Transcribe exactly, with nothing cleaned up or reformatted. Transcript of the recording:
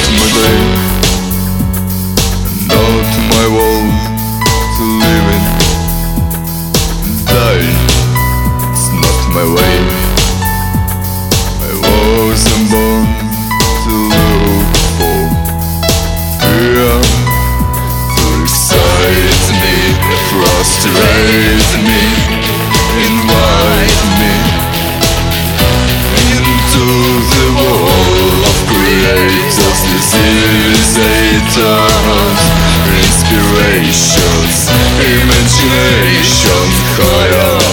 my day, not my world to live in. Die, it's not my way. I wasn't born to look for fear, to excite me, frustrate me, invite me into the world of creators, civilizations, inspirations, imaginations, higher